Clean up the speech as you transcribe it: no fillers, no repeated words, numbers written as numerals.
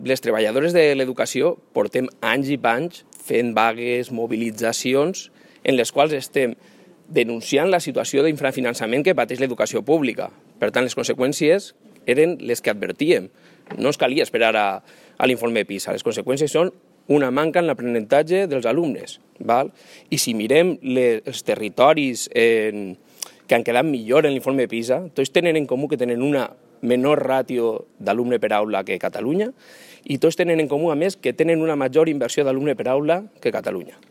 Les treballadores de l'educació portem anys i panys fent vagues, mobilitzacions, en les quals estem denunciant la situació d'infrafinançament que pateix l'educació pública. Per tant, les conseqüències eren les que advertíem. No ens calia esperar a l'informe PISA. Les conseqüències són una manca en l'aprenentatge dels alumnes. I si mirem els territoris que han quedat millor en l'informe PISA, tots tenen en comú que tenen una menor ràtio d'alumne per aula que Catalunya i tots tenen en comú, a més, que tenen una major inversió d'alumne per aula que Catalunya.